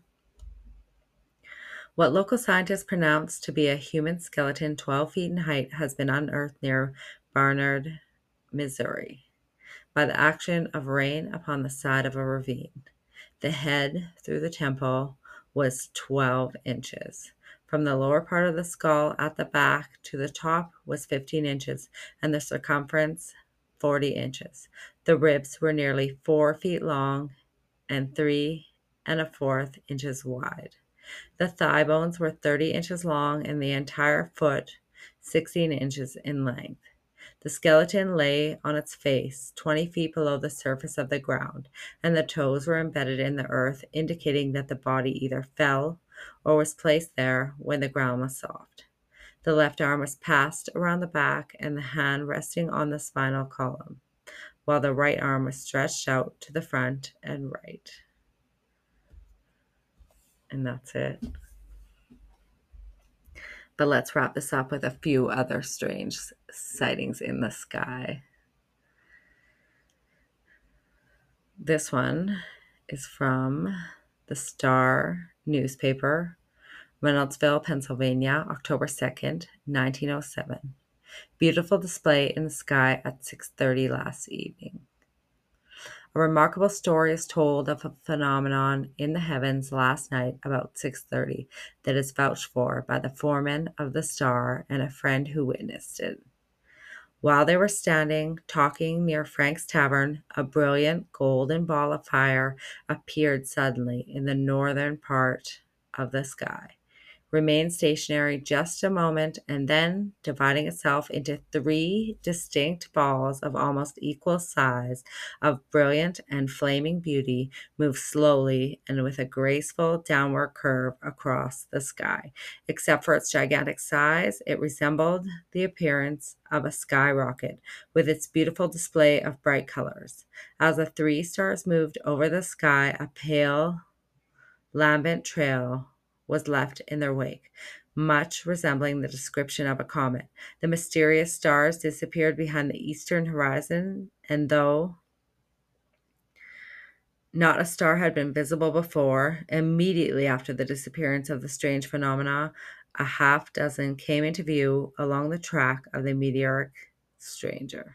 What local scientists pronounce to be a human skeleton twelve feet in height has been unearthed near Barnard, Missouri, by the action of rain upon the side of a ravine. The head through the temple was twelve inches. From the lower part of the skull at the back to the top was fifteen inches, and the circumference forty inches. The ribs were nearly four feet long and three and a fourth inches wide. The thigh bones were thirty inches long and the entire foot sixteen inches in length. The skeleton lay on its face, twenty feet below the surface of the ground, and the toes were embedded in the earth, indicating that the body either fell or was placed there when the ground was soft. The left arm was passed around the back and the hand resting on the spinal column, while the right arm was stretched out to the front and right. And that's it. But let's wrap this up with a few other strange sightings in the sky. This one is from the Star newspaper, Reynoldsville, Pennsylvania, October second, nineteen oh seven. Beautiful display in the sky at six thirty last evening. A remarkable story is told of a phenomenon in the heavens last night about six thirty that is vouched for by the foreman of the Star and a friend who witnessed it. While they were standing talking near Frank's Tavern, a brilliant golden ball of fire appeared suddenly in the northern part of the sky, remained stationary just a moment, and then, dividing itself into three distinct balls of almost equal size, of brilliant and flaming beauty, moved slowly and with a graceful downward curve across the sky. Except for its gigantic size, it resembled the appearance of a skyrocket with its beautiful display of bright colors. As the three stars moved over the sky, a pale, lambent trail was left in their wake, much resembling the description of a comet. The mysterious stars disappeared behind the eastern horizon, and though not a star had been visible before, immediately after the disappearance of the strange phenomena, a half dozen came into view along the track of the meteoric stranger.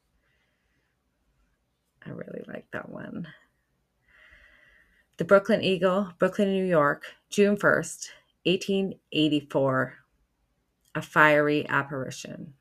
I really like that one. The Brooklyn Eagle, Brooklyn, New York, June first, eighteen eighty-four. A fiery apparition.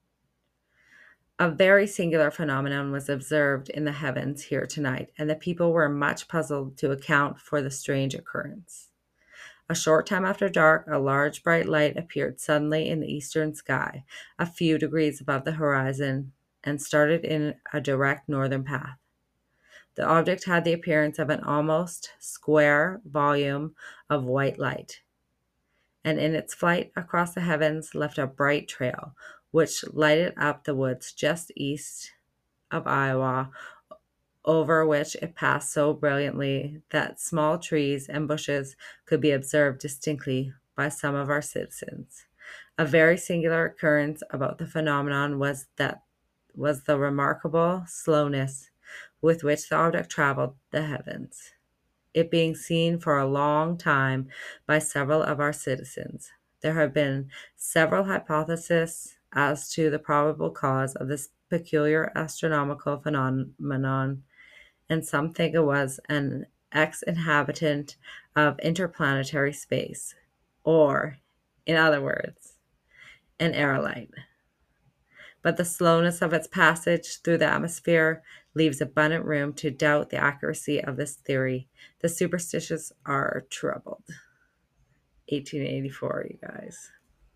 A very singular phenomenon was observed in the heavens here tonight, and the people were much puzzled to account for the strange occurrence. A short time after dark, a large bright light appeared suddenly in the eastern sky, a few degrees above the horizon, and started in a direct northern path. The object had the appearance of an almost square volume of white light, and in its flight across the heavens left a bright trail, which lighted up the woods just east of Iowa, over which it passed so brilliantly that small trees and bushes could be observed distinctly by some of our citizens. A very singular occurrence about the phenomenon was that was the remarkable slowness with which the object traveled the heavens, it being seen for a long time by several of our citizens. There have been several hypotheses as to the probable cause of this peculiar astronomical phenomenon, and some think it was an ex-inhabitant of interplanetary space, or, in other words, an aerolite. But the slowness of its passage through the atmosphere leaves abundant room to doubt the accuracy of this theory. The superstitious are troubled. eighteen eighty-four, you guys.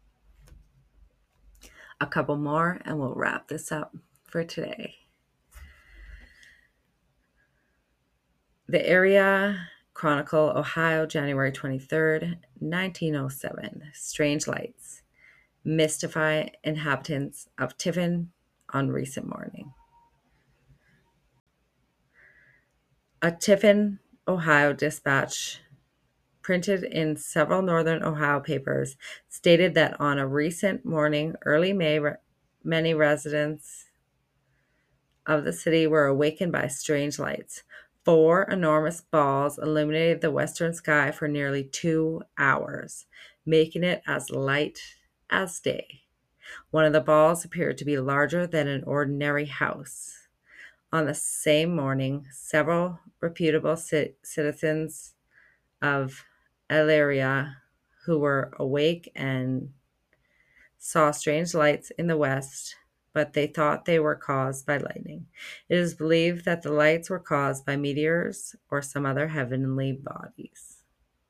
A couple more and we'll wrap this up for today. The Area Chronicle, Ohio, January twenty-third, nineteen oh seven. Strange lights mystify inhabitants of Tiffin on recent morning. A Tiffin, Ohio dispatch printed in several northern Ohio papers stated that on a recent morning, early May, many residents of the city were awakened by strange lights. Four enormous balls illuminated the western sky for nearly two hours, making it as light as day. One of the balls appeared to be larger than an ordinary house. On the same morning, several reputable c- citizens of Elyria who were awake and saw strange lights in the west, but they thought they were caused by lightning. It is believed that the lights were caused by meteors or some other heavenly bodies.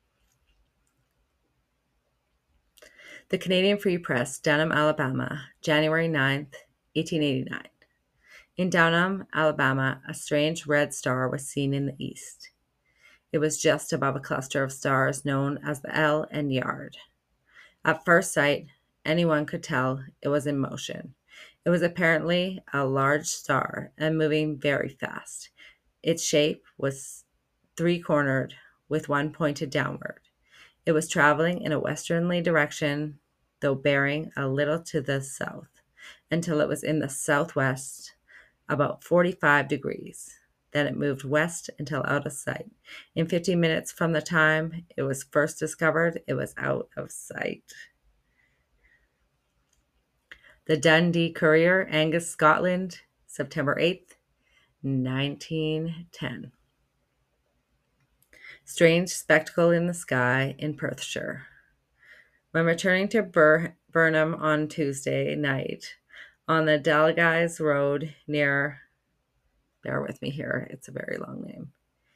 The Canadian Free Press, Dunham, Alabama, January ninth, eighteen eighty-nine. In Dunham, Alabama, a strange red star was seen in the east. It was just above a cluster of stars known as the L and Yard. At first sight, anyone could tell it was in motion. It was apparently a large star and moving very fast. Its shape was three-cornered with one pointed downward. It was traveling in a westerly direction, though bearing a little to the south, until it was in the southwest, about forty-five degrees. Then it moved west until out of sight. In fifteen minutes from the time it was first discovered, it was out of sight. The Dundee Courier, Angus, Scotland, September eighth, nineteen ten. Strange spectacle in the sky in Perthshire. When returning to Bur- Burnham on Tuesday night, on the Dalguise Road near, bear with me here, it's a very long name,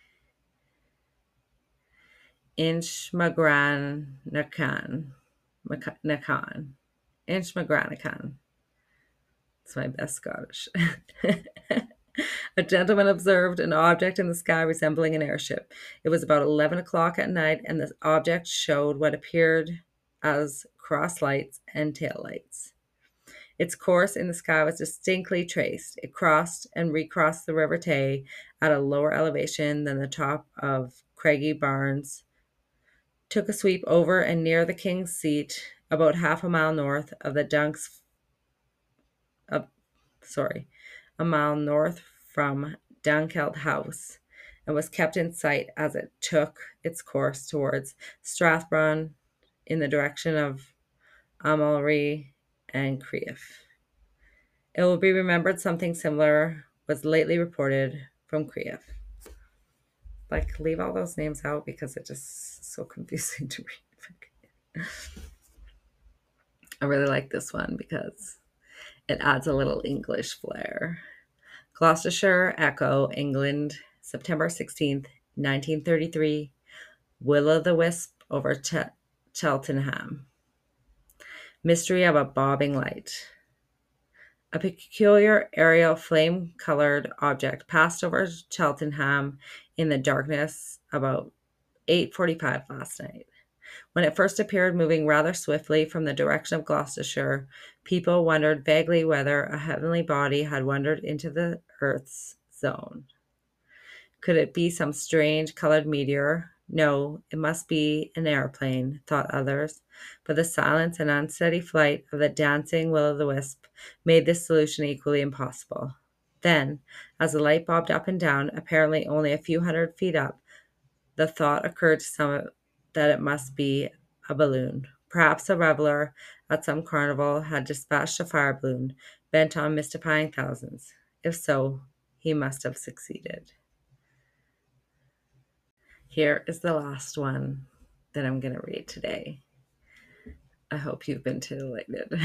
Inchmagranacan, Nacan, Inchmagranacan. It's my best Scottish. A gentleman observed an object in the sky resembling an airship. It was about eleven o'clock at night, and the object showed what appeared as cross lights and tail lights. Its course in the sky was distinctly traced. It crossed and recrossed the River Tay at a lower elevation than the top of Craigie Barnes, took a sweep over and near the King's Seat, about half a mile north of the Dunks, uh, sorry, a mile north from Dunkeld House, and was kept in sight as it took its course towards Strathbrun in the direction of Amalri and Crieff. It will be remembered something similar was lately reported from Crieff. Like, leave all those names out because it's just so confusing to read. I really like this one because it adds a little English flair. Gloucestershire Echo, England, September sixteenth, nineteen thirty-three. Will-o'-the-wisp over Ch- Cheltenham. Mystery of a bobbing light. A peculiar aerial flame-colored object passed over Cheltenham in the darkness about eight forty-five last night. When it first appeared moving rather swiftly from the direction of Gloucestershire, people wondered vaguely whether a heavenly body had wandered into the Earth's zone. Could it be some strange colored meteor? No, it must be an airplane, thought others, but the silence and unsteady flight of the dancing will-o'-the-wisp made this solution equally impossible. Then, as the light bobbed up and down, apparently only a few hundred feet up, the thought occurred to some that it must be a balloon. Perhaps a reveler at some carnival had dispatched a fire balloon bent on mystifying thousands. If so, he must have succeeded. Here is the last one that I'm going to read today. I hope you've been titillated.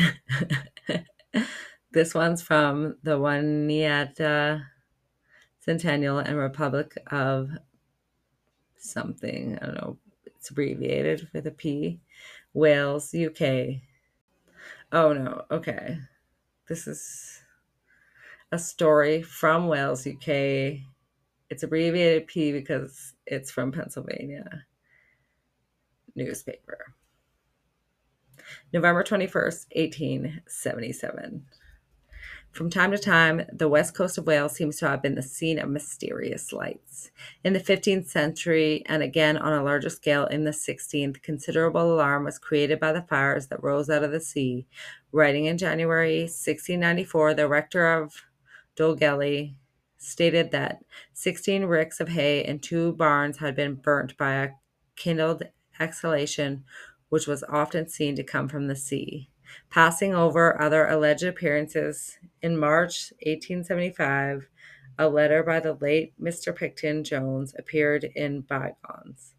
This one's from the Oneida Centennial and Republic of something. I don't know. It's abbreviated with a P. Wales, U K. Oh, no. Okay. This is a story from Wales, U K. It's abbreviated P because it's from Pennsylvania newspaper. November twenty-first, eighteen seventy-seven. From time to time, the west coast of Wales seems to have been the scene of mysterious lights. In the fifteenth century, and again on a larger scale in the sixteenth, considerable alarm was created by the fires that rose out of the sea. Writing in January sixteen ninety-four, the rector of Dolgelly stated that sixteen ricks of hay and two barns had been burnt by a kindled exhalation which was often seen to come from the sea. Passing over other alleged appearances, in March eighteen seventy-five, a letter by the late Mister Picton Jones appeared in Bygones,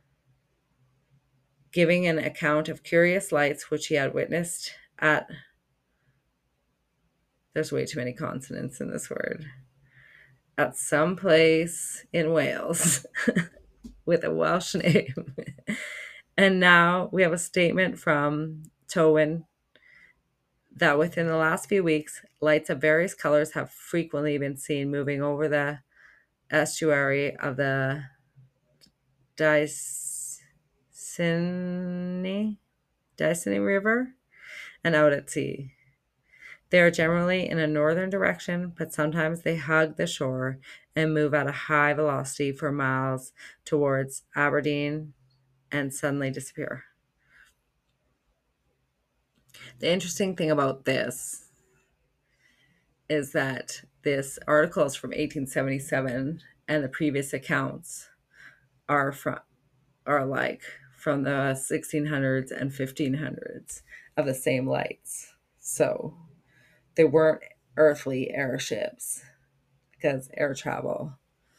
giving an account of curious lights which he had witnessed at, there's way too many consonants in this word, at some place in Wales with a Welsh name. And now we have a statement from Towyn that within the last few weeks, lights of various colors have frequently been seen moving over the estuary of the Dysynni, Dysynni River and out at sea. They are generally in a northern direction, but sometimes they hug the shore and move at a high velocity for miles towards Aberdeen and suddenly disappear. The interesting thing about this is that this article is from eighteen seventy-seven and the previous accounts are from are like from the sixteen hundreds and fifteen hundreds of the same lights. So they weren't earthly airships because air travel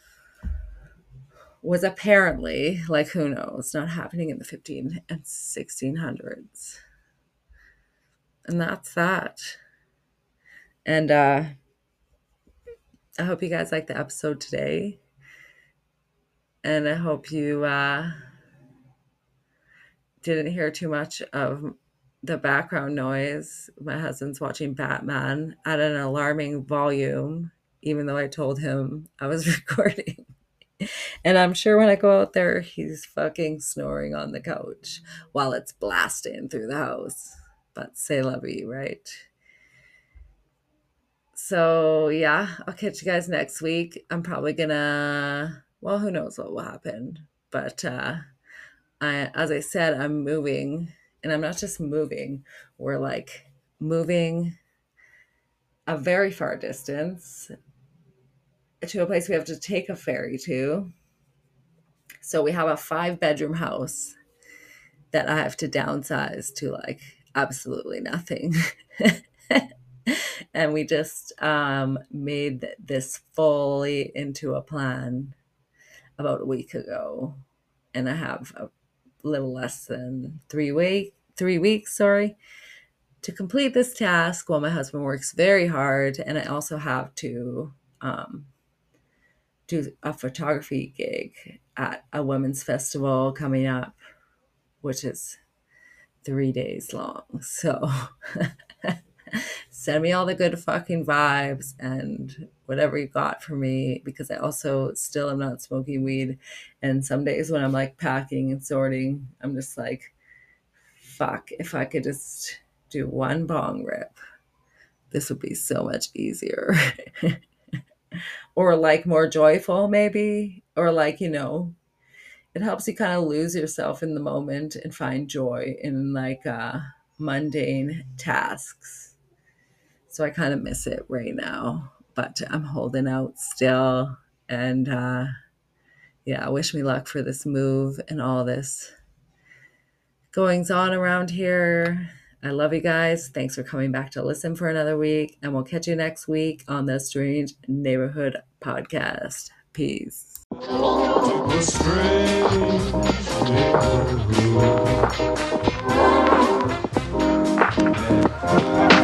was apparently, like, who knows, not happening in the fifteen and sixteen hundreds. And that's that. And uh, I hope you guys liked the episode today. And I hope you uh, didn't hear too much of the background noise. My husband's watching Batman at an alarming volume, even though I told him I was recording. And I'm sure when I go out there, he's fucking snoring on the couch while it's blasting through the house. But c'est la vie, right? So, yeah, I'll catch you guys next week. I'm probably gonna, well, who knows what will happen. But uh, I, as I said, I'm moving. And I'm not just moving. We're like moving a very far distance to a place we have to take a ferry to. So we have a five bedroom house that I have to downsize to like absolutely nothing. And we just um, made this fully into a plan about a week ago. And I have a little less than three week, three weeks, sorry, to complete this task while my husband works very hard. And I also have to um, do a photography gig at a women's festival coming up, which is three days long. So send me all the good fucking vibes and whatever you got for me, because I also still am not smoking weed. And some days when I'm like packing and sorting, I'm just like, fuck, if I could just do one bong rip, this would be so much easier. Or like more joyful maybe, or like, you know, it helps you kind of lose yourself in the moment and find joy in like uh, mundane tasks. So I kind of miss it right now, but I'm holding out still. And uh, yeah, wish me luck for this move and all this goings on around here. I love you guys. Thanks for coming back to listen for another week. And we'll catch you next week on the Strange Neighborhood Podcast. Peace. Welcome to the Strange Neighborhood.